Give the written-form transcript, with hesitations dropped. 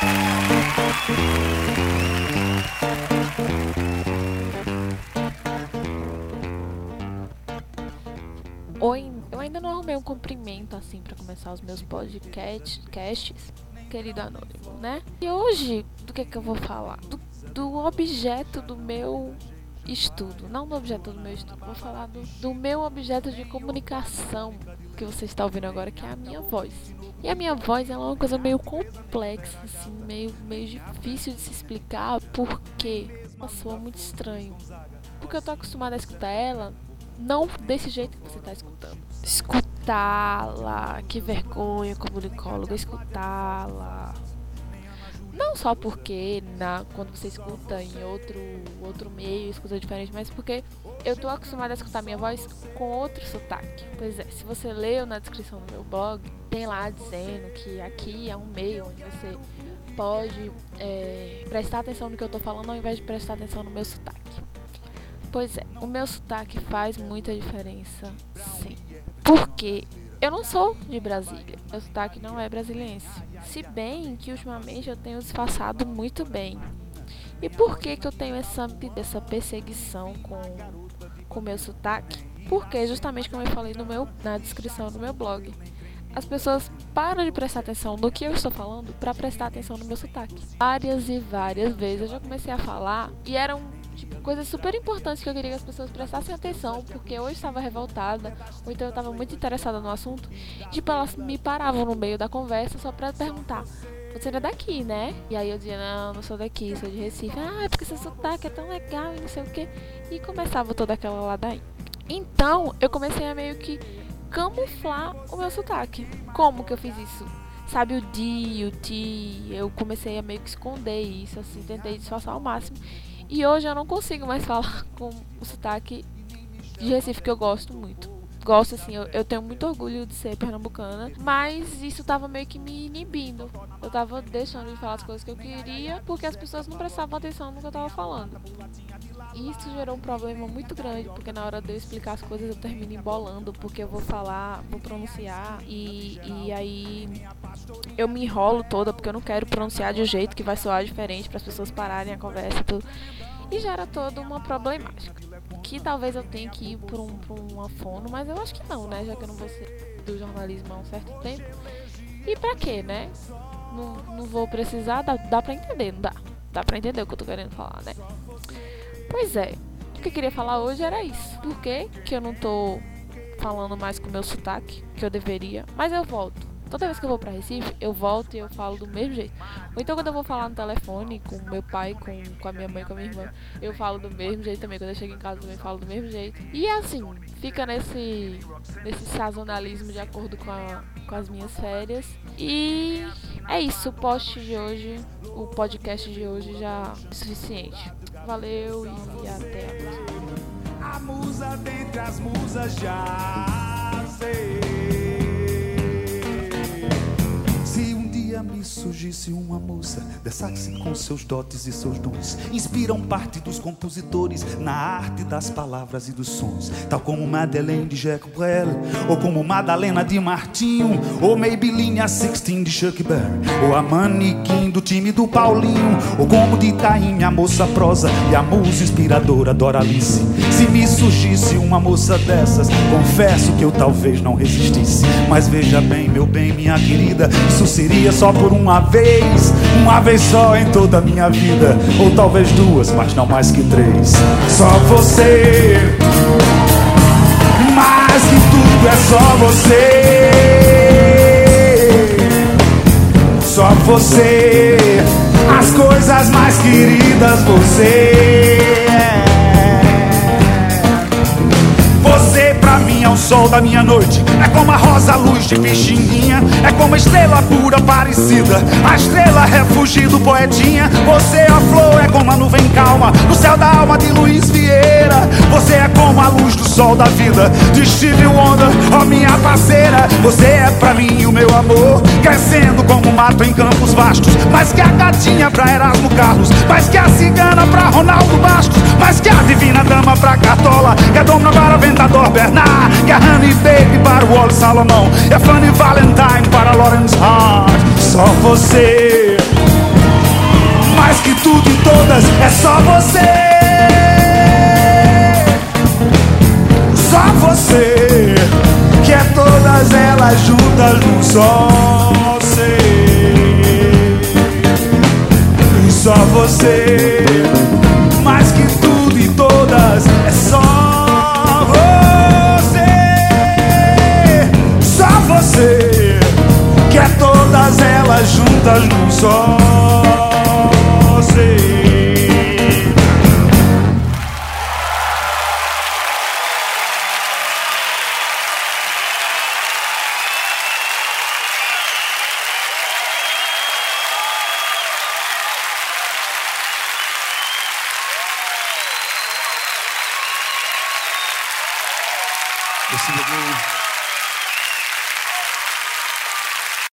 Oi, eu ainda não arrumei um cumprimento assim pra começar os meus podcasts, querido anônimo, né? E hoje, do que eu vou falar? Do objeto do meu estudo, não do objeto do meu estudo, vou falar do meu objeto de comunicação que você está ouvindo agora, que é a minha voz. E a minha voz, ela é uma coisa meio complexa, assim, meio difícil de se explicar, porque ela soa muito estranho. Porque eu tô acostumada a escutar ela não desse jeito que você tá escutando. Escutá-la, que vergonha, comunicóloga, escutá-la. Não só porque quando você escuta em outro meio, escuta diferente, mas porque eu tô acostumada a escutar minha voz com outro sotaque. Pois é, se você leu na descrição do meu blog, tem lá dizendo que aqui é um meio onde você pode prestar atenção no que eu tô falando ao invés de prestar atenção no meu sotaque. Pois é, o meu sotaque faz muita diferença, sim. Porque eu não sou de Brasília, meu sotaque não é brasiliense. Se bem que ultimamente eu tenho disfarçado muito bem. E por que eu tenho essa perseguição com o meu sotaque? Porque justamente como eu falei na descrição do meu blog, as pessoas param de prestar atenção no que eu estou falando para prestar atenção no meu sotaque. Várias e várias vezes eu já comecei a falar e eram coisas super importantes que eu queria que as pessoas prestassem atenção, porque eu estava revoltada, ou então eu estava muito interessada no assunto. Elas me paravam no meio da conversa só pra perguntar: você é daqui, né? E aí eu dizia: não sou daqui, sou de Recife. É porque seu sotaque é tão legal e não sei o quê. E começava toda aquela ladainha. Então, eu comecei a meio que camuflar o meu sotaque. Como que eu fiz isso? Sabe, o di, o ti, eu comecei a meio que esconder isso, assim, tentei disfarçar ao máximo. E hoje eu não consigo mais falar com o sotaque de Recife, que eu gosto muito. Gosto, assim, eu tenho muito orgulho de ser pernambucana, mas isso tava meio que me inibindo. Eu tava deixando de falar as coisas que eu queria, porque as pessoas não prestavam atenção no que eu tava falando. E isso gerou um problema muito grande, porque na hora de eu explicar as coisas eu termino embolando, porque eu vou falar, vou pronunciar, e aí eu me enrolo toda, porque eu não quero pronunciar de um jeito que vai soar diferente para as pessoas pararem a conversa e tudo. E gera toda uma problemática, que talvez eu tenha que ir por uma fono, mas eu acho que não, né? Já que eu não vou ser do jornalismo há um certo tempo. E pra quê, né? Não vou precisar, dá pra entender, não dá? Dá pra entender o que eu tô querendo falar, né? Pois é, o que eu queria falar hoje era isso. Por que eu não tô falando mais com o meu sotaque, que eu deveria, mas eu volto. Toda vez que eu vou pra Recife, eu volto e eu falo do mesmo jeito. Ou então quando eu vou falar no telefone com meu pai, com a minha mãe, com a minha irmã, eu falo do mesmo jeito também. Quando eu chego em casa, eu também falo do mesmo jeito. E assim, fica nesse sazonalismo de acordo com as minhas férias. E é isso, o podcast de hoje já é suficiente. Valeu e até a próxima. A musa dentre as musas já sei. Se um dia me surgisse uma moça dessa-se com seus dotes e seus dons, inspiram parte dos compositores na arte das palavras e dos sons, tal como Madeleine de Jacques Brel, ou como Madalena de Martinho, ou Maybelline a 16 de Chuck Berry, ou a Manequim do time do Paulinho, ou como de Taime a moça prosa e a musa inspiradora Doralice. Se me surgisse uma moça dessas, confesso que eu talvez não resistisse. Mas veja bem, meu bem, minha querida, isso seria só por uma vez só em toda a minha vida, ou talvez duas, mas não mais que três. Só você, mais que tudo é só você. Só você, as coisas mais queridas você. Você pra mim é o sol da minha noite, é como a rosa luz de Pixinguinha, é como a estrela pura parecida, a estrela refúgio do poetinha. Você é a flor, é como a nuvem calma no céu da alma de Luiz Vieira. Você é como a luz do sol da vida de Stevie Wonder, ó minha parceira. Você é pra mim o meu amor, crescendo como mato em campos vastos, mais que a gatinha pra Erasmo Carlos, mais que a cigana pra Ronaldo Bastos, mais que a divina dama pra Cartola, que é dona para Aventador Bernard, que é Honey Baby para o Wally Salomão, e a Fanny Valentine para Lawrence Hart. Só você, todas, é só você. Só você, que é todas elas juntas num só ser. E só você, mais que tudo e todas, é só você. Só você, que é todas elas juntas num só ser. Receive it,